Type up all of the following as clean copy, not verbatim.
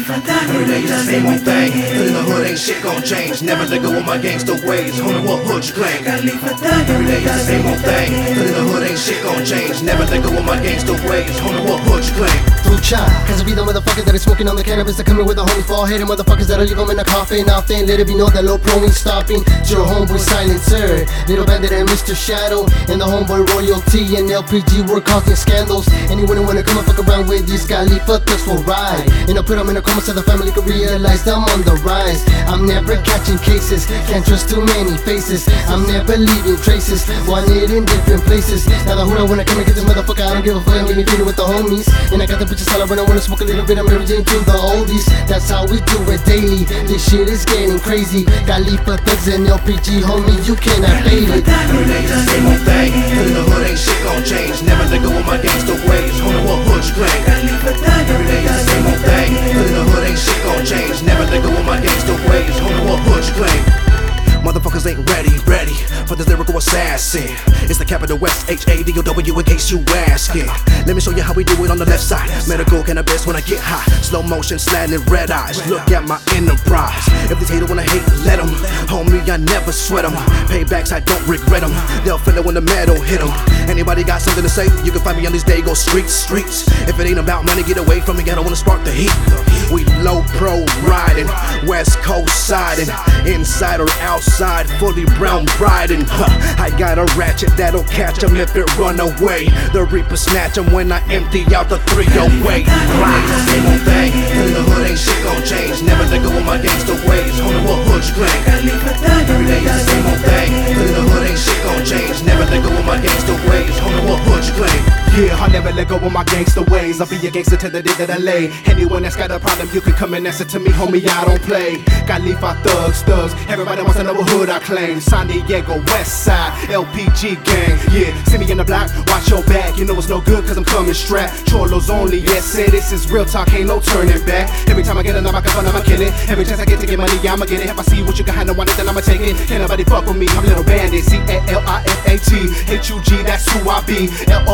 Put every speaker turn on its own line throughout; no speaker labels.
Every day is the same old thing. But in the hood ain't shit gon' change. Never let go of my gangster ways. Homie, what hood you claim? Every day is the same old thing. But in the hood ain't shit gon' change. Never let go of my gangster ways. Homie, what hood you claim?
Through chop, cause I be the motherfucker that is smoking on the cannabis. That coming with the homies fall hating motherfuckers that'll leave them in a coffin. Off then let it be known that low pro ain't stopping. It's your homeboy Silencer, Little Bandit and Mr. Shadow, and the homeboy Royalty and LPG were causing scandals. Anyone who wanna come and fuck around with this guy, leave us for ride. And I'll put them in a coma so the family can realize I'm on the rise. I'm never catching cases, can't trust too many faces. I'm never leaving traces, wanted in different places. Now the hood I wanna come and get this motherfucker, I don't give a fuck, I'm getting feeding with the homies. And I got the bitches all around, I wanna smoke a little bit, I'm Mary Jane to the oldies. That's how we do it daily, this shit is getting crazy. Khalifa thugs and LPG, homie, you cannot fade it.
Every day is the same old thing. But in the hood ain't shit gon' change. Never let go of my gangster ways. Homie, what hood you claim? Every day is the same old thing. But in the hood ain't shit gon' change. Never let go of my gangster ways. Homie, what hood you claim? Motherfuckers ain't ready for this lyrical assassin. It's the capital West, H-A-D-O-W in case you asking. Let me show you how we do it on the left side. Medical cannabis when I get high. Slow motion, slanted red eyes. Look at my enterprise. If this hater wanna hate, let them. Homie, I never sweat them. Paybacks, I don't regret them. They'll feel it when the metal hit them. Anybody got something to say? You can find me on these Dago streets. If it ain't about money, get away from me. I don't wanna spark the heat. We low pro riding, West Coast siding, inside or outside, fully brown riding. I got a ratchet that'll catch 'em if it run away. The Reaper snatch 'em when I empty out the 308. Same old thing, but in the hood ain't shit gon' change. Never let go of my gangster ways. Homie, what hood you claim? Every day is the same old thing, but in the hood ain't shit gon' change. Never let go of my gangster ways. Homie, what hood you claim?
Yeah, I'll never let go of my gangster ways. I'll be a gangster to the day that I lay. Anyone that's got a problem, you can come and answer to me, homie, I don't play. Khalifa thugs. Everybody wants to know what hood I claim. San Diego, West Side, LPG gang. Yeah, see me in the block, watch your back. You know it's no good cause I'm coming strapped. Cholos only, yes, say this is real talk, ain't no turning back. Every time I get another microphone, I'ma kill it. Every chance I get to get money, yeah, I'ma get it. If I see what you got, no one then I'ma take it. Can't nobody fuck with me, I'm Little Bandit. C-A-L-I-F-A-T, H-U-G, that's who I be.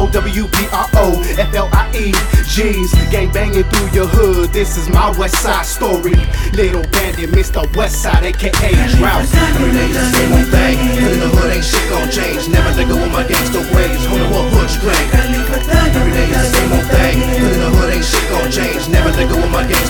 L-O-W-B-R-O-F-L-I-E, G's. Gang banging through your hood, this is my West Side story. Little Bandit, Mr. West Side, aka Drought.
Every day is the same old thing, but in the hood ain't shit gon' change. Never let go of my gangster ways. Homie, what hood you claim? Every day is the same old thing, but in the hood ain't shit gon' change. Never let go of my gangster